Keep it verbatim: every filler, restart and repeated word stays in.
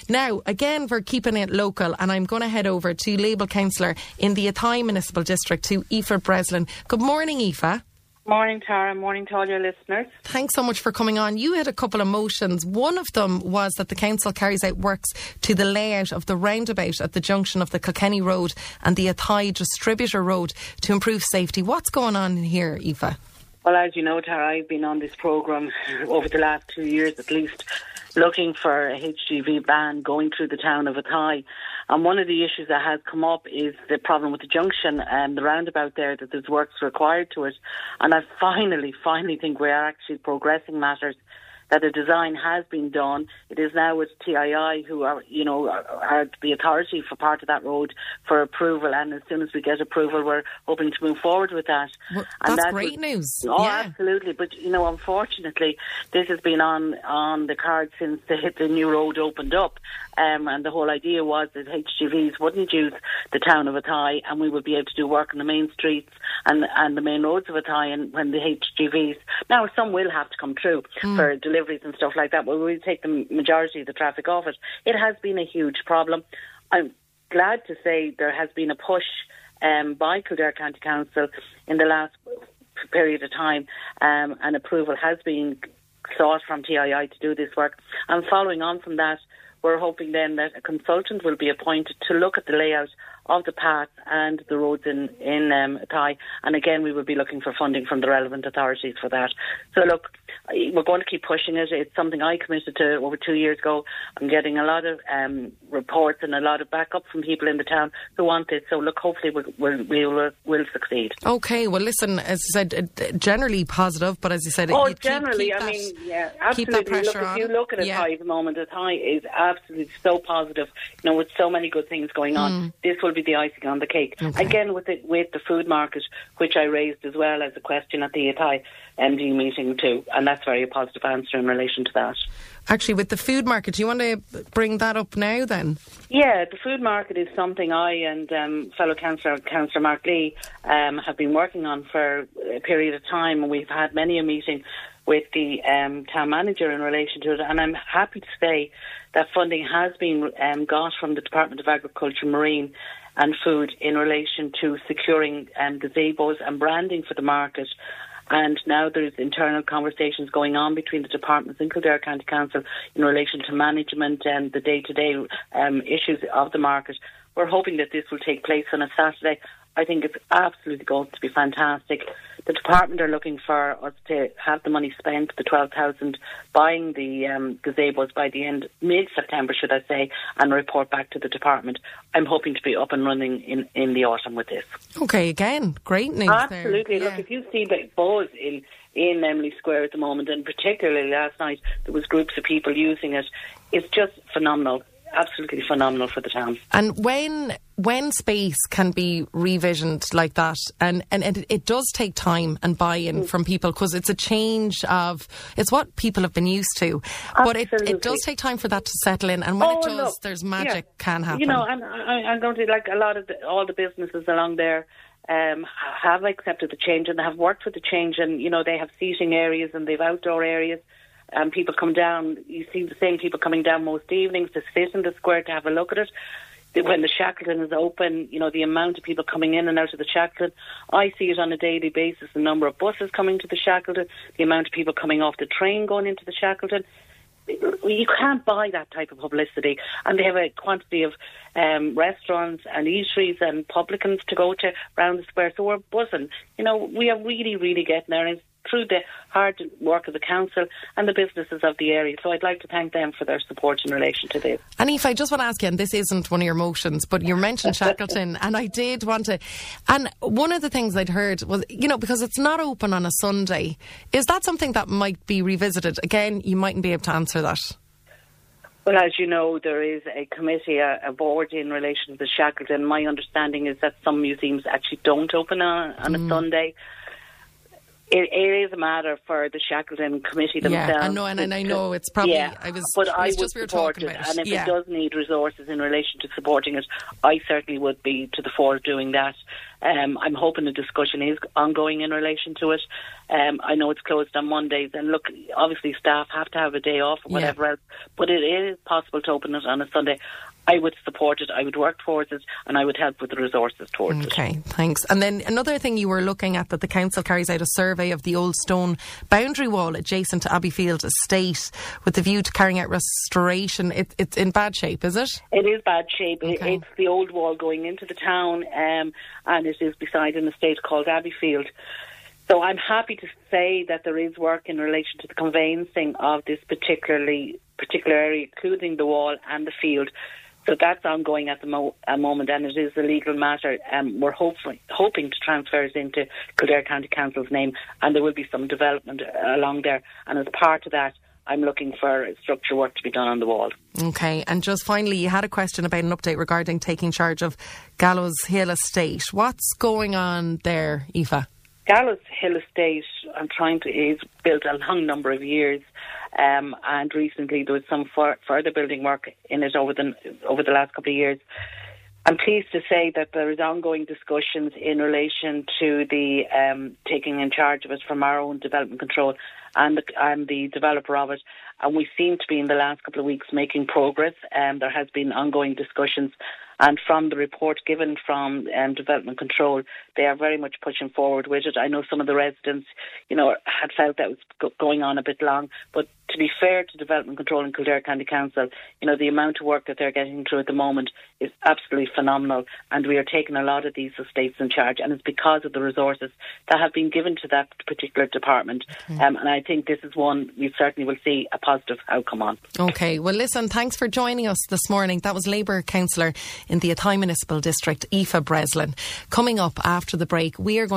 Now, again, we're keeping it local, and I'm going to head over to Labour Councillor in the Athy Municipal District, to Aoife Breslin. Good morning, Aoife. Morning, Tara. Morning to all your listeners. Thanks so much for coming on. You had a couple of motions. One of them was that the council carries out works to the layout of the roundabout at the junction of the Kilkenny Road and the Athy Distributor Road to improve safety. What's going on here, Aoife? Well, as you know, Tara, I've been on this programme over the last two years at least, looking for a H G V ban going through the town of Athy. And one of the issues that has come up is the problem with the junction and the roundabout there, that there's works required to it. And I finally, finally think we are actually progressing matters, that a design has been done. It is now with T I I, who are, you know, are, are the authority for part of that road, for approval. And as soon as we get approval, we're hoping to move forward with that. Well, and that's that great was, news. Oh, yeah. Absolutely. But, you know, unfortunately, this has been on, on the card since the, the new road opened up. Um, and the whole idea was that H G Vs wouldn't use the town of Athy, and we would be able to do work on the main streets and, and the main roads of Athy. And when the H G Vs, now some will have to come through mm. for deliveries and stuff like that, but we'll take the majority of the traffic off it. It has been a huge problem. I'm glad to say there has been a push um, by Kildare County Council in the last period of time, um, and approval has been sought from T I I to do this work. And following on from that, we're hoping then that a consultant will be appointed to look at the layout of the path and the roads in, in um, Athy. And again, we will be looking for funding from the relevant authorities for that. So look, we're going to keep pushing it. It's something I committed to over two years ago. I'm getting a lot of um, reports and a lot of backup from people in the town who want it. So look, hopefully we'll, we'll, we'll, we'll succeed. Okay, well listen, as I said, generally positive, but as you said... Oh, you generally, keep, keep I that, mean, yeah, absolutely. Keep that pressure look, on. if you look at Athy yeah. at the moment, Athy is absolutely so positive, you know, with so many good things going on. Mm. This will be the icing on the cake. Okay. Again, with the, with the food market, which I raised as well as a question at the Athy M D meeting too, and that's very a positive answer in relation to that. Actually, with the food market, do you want to bring that up now then? Yeah, the food market is something I and um, fellow councillor, Councillor Mark Lee, um, have been working on for a period of time, and we've had many a meeting with the um, town manager in relation to it, and I'm happy to say that funding has been um, got from the Department of Agriculture, Marine and Food in relation to securing um, gazebos and branding for the market. And now there's internal conversations going on between the departments in Kildare County Council in relation to management and the day-to-day um, issues of the market. We're hoping that this will take place on a Saturday. I think it's absolutely going to be fantastic. The department are looking for us to have the money spent, the twelve thousand, buying the um, gazebos by the end, mid-September, should I say, and report back to the department. I'm hoping to be up and running in, in the autumn with this. Okay, again, great news. Absolutely. There. Look, Yeah. if you see the buzz in, in Emily Square at the moment, and particularly last night, there was groups of people using it. It's just phenomenal. Absolutely phenomenal for the town. And when when space can be revisioned like that, and, and, and it does take time and buy-in mm. from people, because it's a change of, it's what people have been used to. Absolutely. But it, it does take time for that to settle in, and when oh, it does, look, there's magic yeah. can happen. You know, and I, I'm going to, like a lot of the, all the businesses along there um, have accepted the change and have worked with the change, and, you know, they have seating areas and they have outdoor areas. And people come down, you see the same people coming down most evenings to sit in the square to have a look at it. When the Shackleton is open, you know, the amount of people coming in and out of the Shackleton, I see it on a daily basis, the number of buses coming to the Shackleton, the amount of people coming off the train going into the Shackleton. You can't buy that type of publicity. And they have a quantity of um, restaurants and eateries and publicans to go to around the square, so we're buzzing. You know, we are really, really getting there, and through the hard work of the council and the businesses of the area. So I'd like to thank them for their support in relation to this. And Aoife, I just want to ask you, and this isn't one of your motions, but you mentioned Shackleton, and I did want to... And one of the things I'd heard was, you know, because it's not open on a Sunday, is that something that might be revisited? Again, you mightn't be able to answer that. Well, as you know, there is a committee, a, a board in relation to the Shackleton. My understanding is that some museums actually don't open on, on mm. a Sunday. It, it is a matter for the Shackleton committee themselves. Yeah, I know, and, and I know it's probably... Yeah, I was, but it was I just would we were support talking it, about and if yeah. it does need resources in relation to supporting it, I certainly would be to the fore of doing that. Um, I'm hoping the discussion is ongoing in relation to it. Um, I know it's closed on Mondays, and look, obviously staff have to have a day off or whatever Yeah. else, but it is possible to open it on a Sunday. I would support it, I would work towards it, and I would help with the resources towards it. Okay, thanks. And then another thing you were looking at, that the council carries out a survey of the old stone boundary wall adjacent to Abbeyfield Estate with the view to carrying out restoration. It, it's in bad shape, is it? It is bad shape. It, Okay. it's the old wall going into the town, um, and it is beside an estate called Abbeyfield. So I'm happy to say that there is work in relation to the conveyancing of this particularly particular area, including the wall and the field. So that's ongoing at the mo- uh, moment, and it is a legal matter. Um, we're hopefully, hoping to transfer it into Kildare County Council's name, and there will be some development uh, along there. And as part of that, I'm looking for structural work to be done on the wall. Okay, and just finally, you had a question about an update regarding taking charge of Gallows Hill Estate. What's going on there, Aoife? Gallows Hill Estate, I'm trying to, is built a long number of years, um, and recently there was some for, further building work in it over the over the last couple of years. I'm pleased to say that there is ongoing discussions in relation to the um, taking in charge of it from our own development control and the, and the developer of it. And we seem to be in the last couple of weeks making progress. Um, there has been ongoing discussions. And from the report given from um, Development Control, they are very much pushing forward with it. I know some of the residents, you know, had felt that was go- going on a bit long. But to be fair to Development Control and Kildare County Council, you know, the amount of work that they're getting through at the moment is absolutely phenomenal. And we are taking a lot of these estates in charge. And it's because of the resources that have been given to that particular department. Mm. Um, and I think this is one we certainly will see a positive outcome on. Okay, well listen, thanks for joining us this morning. That was Labour Councillor in the Athy Municipal District, Aoife Breslin. Coming up after the break, we are going